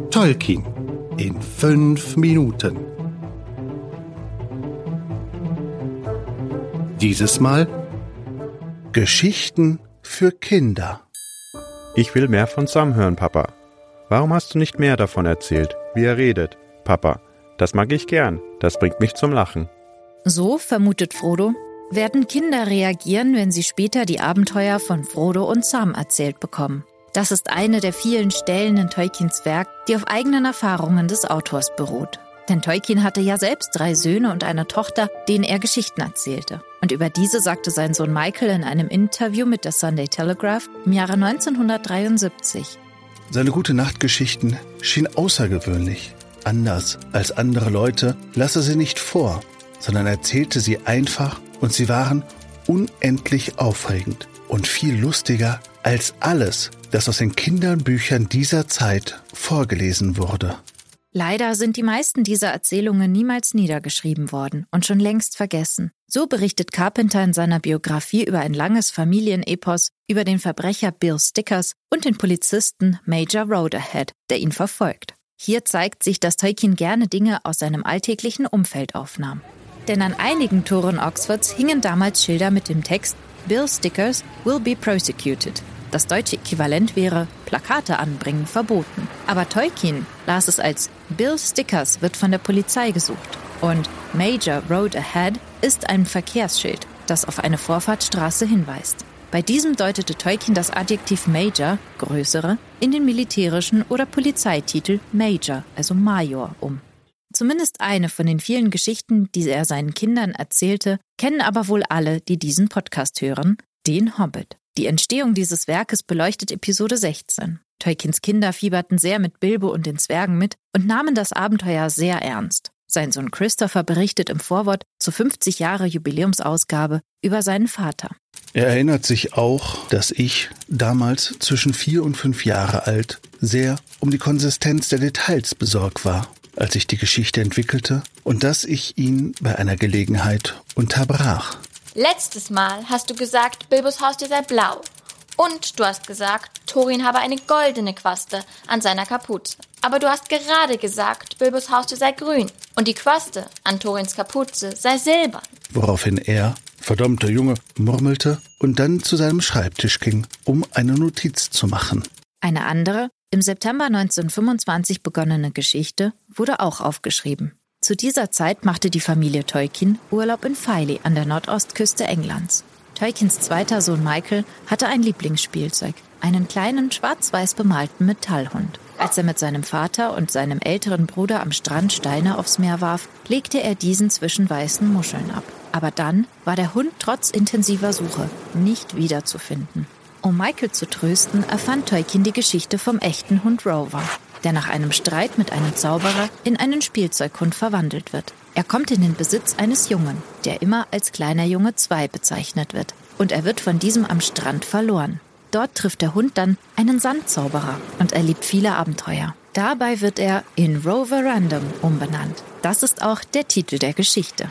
Tolkien in 5 Minuten. Dieses Mal Geschichten für Kinder. Ich will mehr von Sam hören, Papa. Warum hast du nicht mehr davon erzählt, wie er redet, Papa? Das mag ich gern, das bringt mich zum Lachen. So, vermutet Frodo, werden Kinder reagieren, wenn sie später die Abenteuer von Frodo und Sam erzählt bekommen. Das ist eine der vielen Stellen in Tolkiens Werk, die auf eigenen Erfahrungen des Autors beruht. Denn Tolkien hatte ja selbst 3 Söhne und eine Tochter, denen er Geschichten erzählte. Und über diese sagte sein Sohn Michael in einem Interview mit der Sunday Telegraph im Jahre 1973. Seine Gute-Nacht-Geschichten schienen außergewöhnlich. Anders als andere Leute las er sie nicht vor, sondern erzählte sie einfach und sie waren unendlich aufregend und viel lustiger als alles, das aus den Kinderbüchern dieser Zeit vorgelesen wurde. Leider sind die meisten dieser Erzählungen niemals niedergeschrieben worden und schon längst vergessen. So berichtet Carpenter in seiner Biografie über ein langes Familienepos über den Verbrecher Bill Stickers und den Polizisten Major Roderhead, der ihn verfolgt. Hier zeigt sich, dass Tolkien gerne Dinge aus seinem alltäglichen Umfeld aufnahm. Denn an einigen Toren Oxfords hingen damals Schilder mit dem Text Bill Stickers will be prosecuted. Das deutsche Äquivalent wäre Plakate anbringen verboten. Aber Tolkien las es als Bill Stickers wird von der Polizei gesucht. Und Major Road Ahead ist ein Verkehrsschild, das auf eine Vorfahrtsstraße hinweist. Bei diesem deutete Tolkien das Adjektiv Major, größere, in den militärischen oder Polizeititel Major, also Major, um. Zumindest eine von den vielen Geschichten, die er seinen Kindern erzählte, kennen aber wohl alle, die diesen Podcast hören, den Hobbit. Die Entstehung dieses Werkes beleuchtet Episode 16. Tolkiens Kinder fieberten sehr mit Bilbo und den Zwergen mit und nahmen das Abenteuer sehr ernst. Sein Sohn Christopher berichtet im Vorwort zur 50 Jahre Jubiläumsausgabe über seinen Vater. Er erinnert sich auch, dass ich, damals zwischen 4 und 5 Jahre alt, sehr um die Konsistenz der Details besorgt war, als ich die Geschichte entwickelte und dass ich ihn bei einer Gelegenheit unterbrach. Letztes Mal hast du gesagt, Bilbos Haustier sei blau. Und du hast gesagt, Thorin habe eine goldene Quaste an seiner Kapuze. Aber du hast gerade gesagt, Bilbos Haustier sei grün. Und die Quaste an Thorins Kapuze sei silbern. Woraufhin er, verdammter Junge, murmelte und dann zu seinem Schreibtisch ging, um eine Notiz zu machen. Eine andere, im September 1925 begonnene Geschichte wurde auch aufgeschrieben. Zu dieser Zeit machte die Familie Tolkien Urlaub in Filey an der Nordostküste Englands. Tolkiens zweiter Sohn Michael hatte ein Lieblingsspielzeug, einen kleinen schwarz-weiß bemalten Metallhund. Als er mit seinem Vater und seinem älteren Bruder am Strand Steine aufs Meer warf, legte er diesen zwischen weißen Muscheln ab. Aber dann war der Hund trotz intensiver Suche nicht wiederzufinden. Um Michael zu trösten, erfand Tolkien die Geschichte vom echten Hund Rover, der nach einem Streit mit einem Zauberer in einen Spielzeughund verwandelt wird. Er kommt in den Besitz eines Jungen, der immer als kleiner Junge 2 bezeichnet wird. Und er wird von diesem am Strand verloren. Dort trifft der Hund dann einen Sandzauberer und erlebt viele Abenteuer. Dabei wird er in Rover Random umbenannt. Das ist auch der Titel der Geschichte.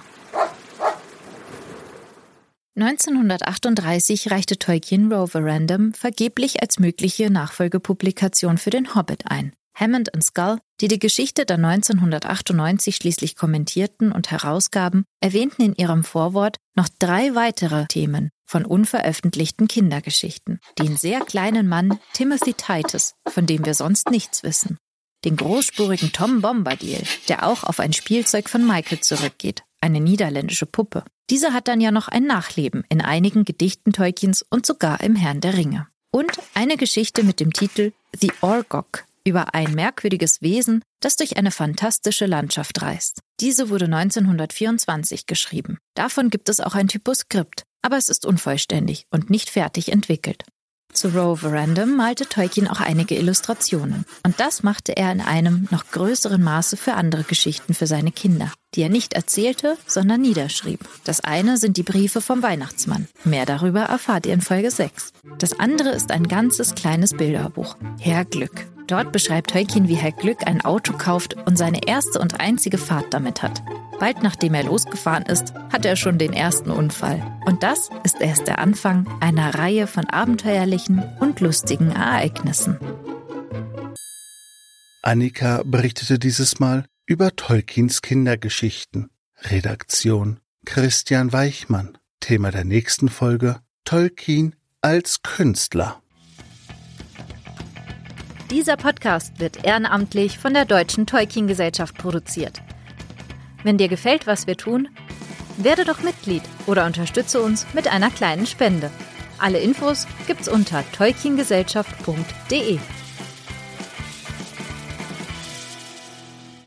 1938 reichte Tolkien Rover Random vergeblich als mögliche Nachfolgepublikation für den Hobbit ein. Hammond und Scull, die die Geschichte dann 1998 schließlich kommentierten und herausgaben, erwähnten in ihrem Vorwort noch 3 weitere Themen von unveröffentlichten Kindergeschichten. Den sehr kleinen Mann Timothy Titus, von dem wir sonst nichts wissen. Den großspurigen Tom Bombadil, der auch auf ein Spielzeug von Michael zurückgeht, eine niederländische Puppe. Diese hat dann ja noch ein Nachleben in einigen Gedichten Tolkiens und sogar im Herrn der Ringe. Und eine Geschichte mit dem Titel The Orgok, über ein merkwürdiges Wesen, das durch eine fantastische Landschaft reist. Diese wurde 1924 geschrieben. Davon gibt es auch ein Typoskript, aber es ist unvollständig und nicht fertig entwickelt. Zu Rover Random malte Tolkien auch einige Illustrationen. Und das machte er in einem noch größeren Maße für andere Geschichten für seine Kinder, die er nicht erzählte, sondern niederschrieb. Das eine sind die Briefe vom Weihnachtsmann. Mehr darüber erfahrt ihr in Folge 6. Das andere ist ein ganzes kleines Bilderbuch, Herr Glück. Dort beschreibt Tolkien, wie Herr Glück ein Auto kauft und seine erste und einzige Fahrt damit hat. Bald nachdem er losgefahren ist, hat er schon den ersten Unfall. Und das ist erst der Anfang einer Reihe von abenteuerlichen und lustigen Ereignissen. Annika berichtete dieses Mal über Tolkiens Kindergeschichten. Redaktion Christian Weichmann. Thema der nächsten Folge: Tolkien als Künstler. Dieser Podcast wird ehrenamtlich von der Deutschen Tolkien-Gesellschaft produziert. Wenn dir gefällt, was wir tun, werde doch Mitglied oder unterstütze uns mit einer kleinen Spende. Alle Infos gibt's unter tolkiengesellschaft.de.